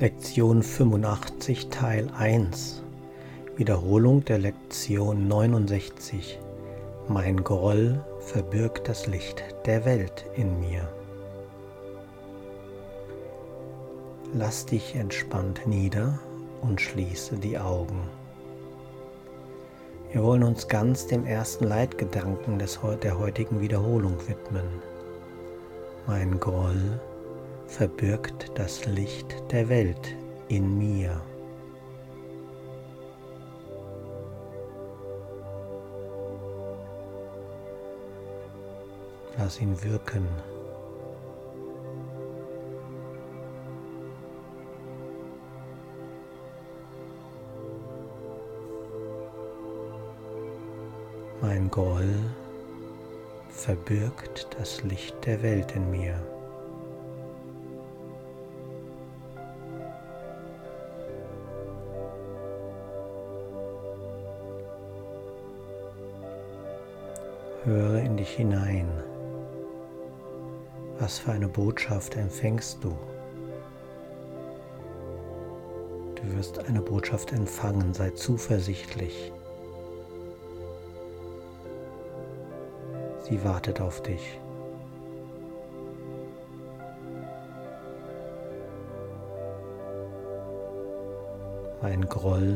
Lektion 85 Teil 1. Wiederholung der Lektion 69. Mein Groll verbirgt das Licht der Welt in mir. Lass dich entspannt nieder und schließe die Augen. Wir wollen uns ganz dem ersten Leitgedanken der heutigen Wiederholung widmen. Mein Groll verbirgt das Licht der Welt in mir. Lass ihn wirken. Mein Groll verbirgt das Licht der Welt in mir. Höre in dich hinein. Was für eine Botschaft empfängst du? Du wirst eine Botschaft empfangen, sei zuversichtlich. Sie wartet auf dich. Mein Groll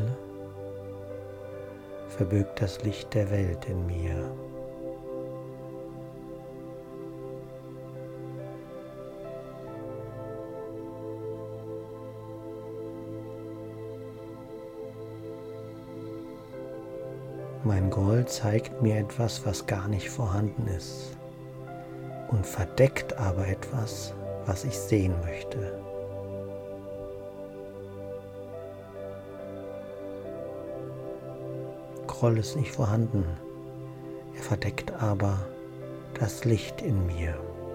verbirgt das Licht der Welt in mir. Mein Groll zeigt mir etwas, was gar nicht vorhanden ist und verdeckt aber etwas, was ich sehen möchte. Groll ist nicht vorhanden, er verdeckt aber das Licht in mir.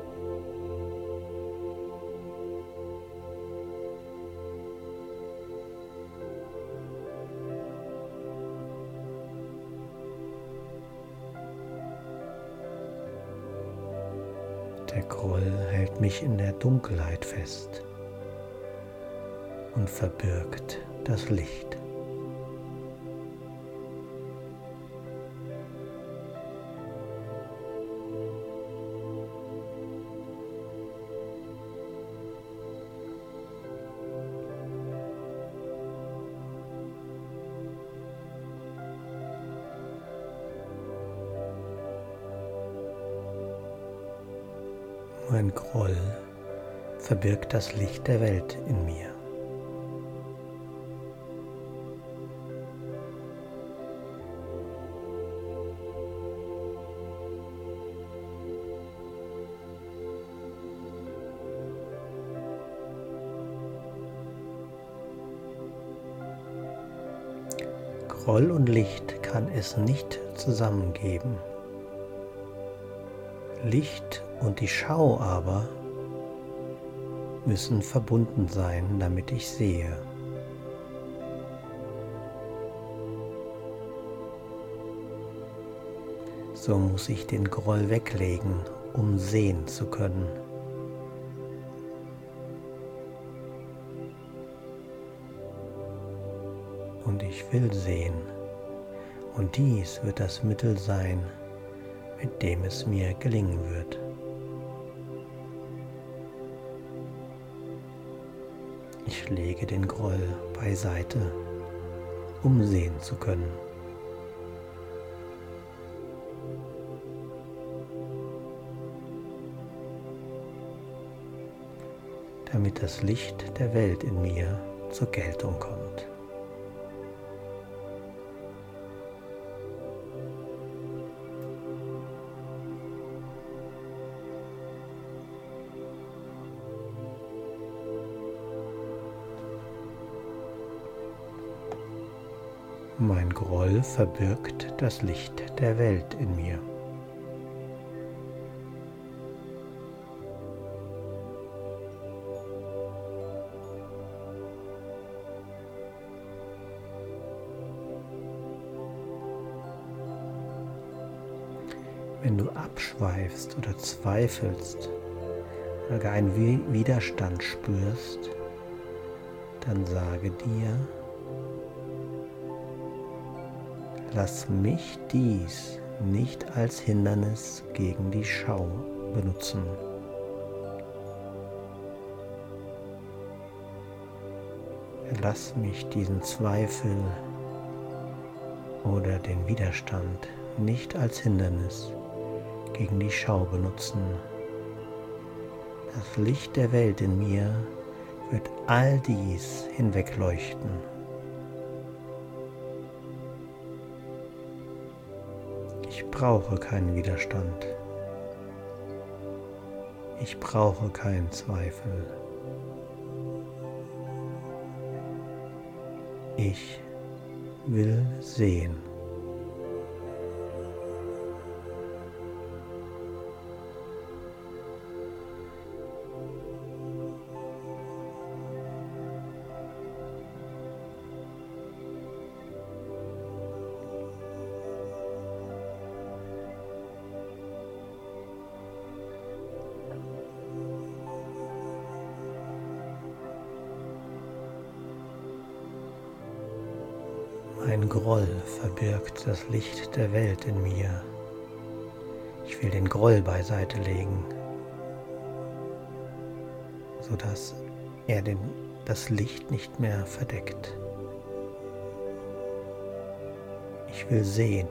Der Groll hält mich in der Dunkelheit fest und verbirgt das Licht. Mein Groll verbirgt das Licht der Welt in mir. Groll und Licht kann es nicht zusammengeben. Licht und die Schau aber müssen verbunden sein, damit ich sehe. So muss ich den Groll weglegen, um sehen zu können. Und ich will sehen. Und dies wird das Mittel sein, mit dem es mir gelingen wird. Ich lege den Groll beiseite, um sehen zu können. Damit das Licht der Welt in mir zur Geltung kommt. Mein Groll verbirgt das Licht der Welt in mir. Wenn du abschweifst oder zweifelst oder gar einen Widerstand spürst, dann sage dir: Lass mich dies nicht als Hindernis gegen die Schau benutzen. Lass mich diesen Zweifel oder den Widerstand nicht als Hindernis gegen die Schau benutzen. Das Licht der Welt in mir wird all dies hinwegleuchten. Ich brauche keinen Widerstand. Ich brauche keinen Zweifel. Ich will sehen. Mein Groll verbirgt das Licht der Welt in mir. Ich will den Groll beiseite legen, sodass er das Licht nicht mehr verdeckt. Ich will sehen.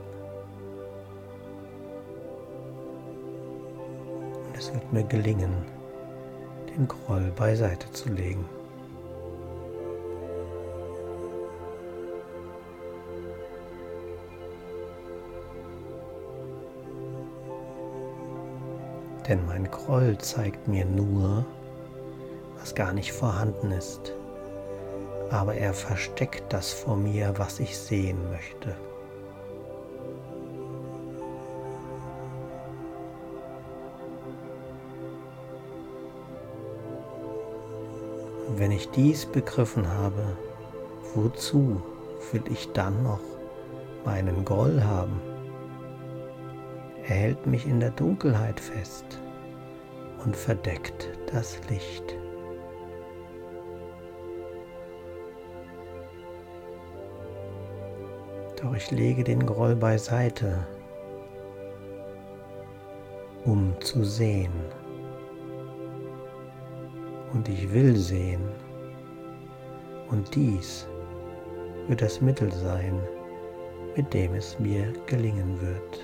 Und es wird mir gelingen, den Groll beiseite zu legen. Denn mein Groll zeigt mir nur, was gar nicht vorhanden ist, aber er versteckt das vor mir, was ich sehen möchte. Und wenn ich dies begriffen habe, wozu will ich dann noch meinen Groll haben? Er hält mich in der Dunkelheit fest und verdeckt das Licht. Doch ich lege den Groll beiseite, um zu sehen. Und ich will sehen. Und dies wird das Mittel sein, mit dem es mir gelingen wird.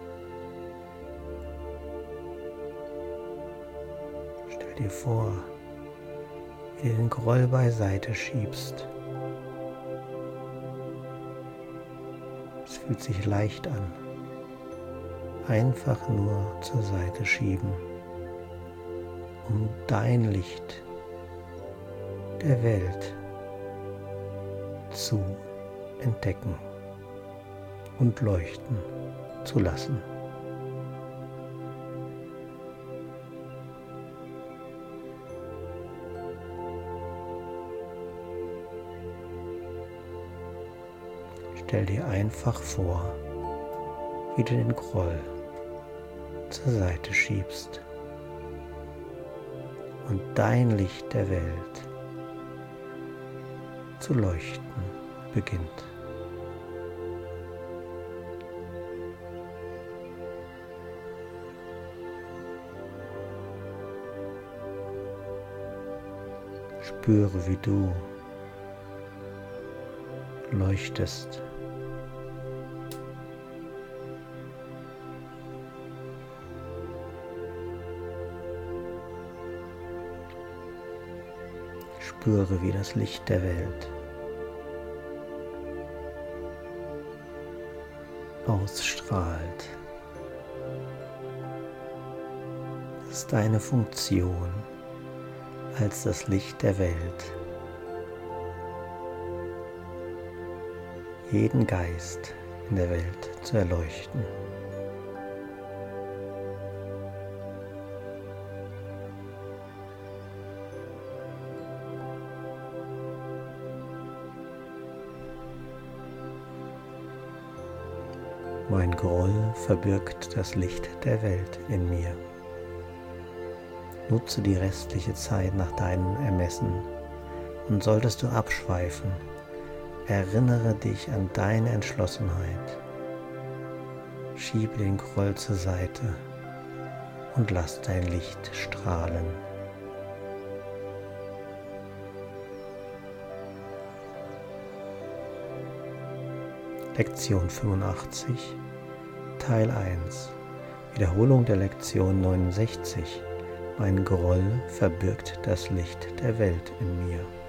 Stell dir vor, wie du den Groll beiseite schiebst. Es fühlt sich leicht an. Einfach nur zur Seite schieben, um dein Licht der Welt zu entdecken und leuchten zu lassen. Stell dir einfach vor, wie du den Groll zur Seite schiebst und dein Licht der Welt zu leuchten beginnt. Spüre, wie du leuchtest. Spüre, wie das Licht der Welt ausstrahlt. Das ist deine Funktion als das Licht der Welt. Jeden Geist in der Welt zu erleuchten. Mein Groll verbirgt das Licht der Welt in mir. Nutze die restliche Zeit nach deinem Ermessen Und solltest du abschweifen, erinnere dich an deine Entschlossenheit. Schiebe den Groll zur Seite und lass dein Licht strahlen. Lektion 85, Teil 1. Wiederholung der Lektion 69. Mein Groll verbirgt das Licht der Welt in mir.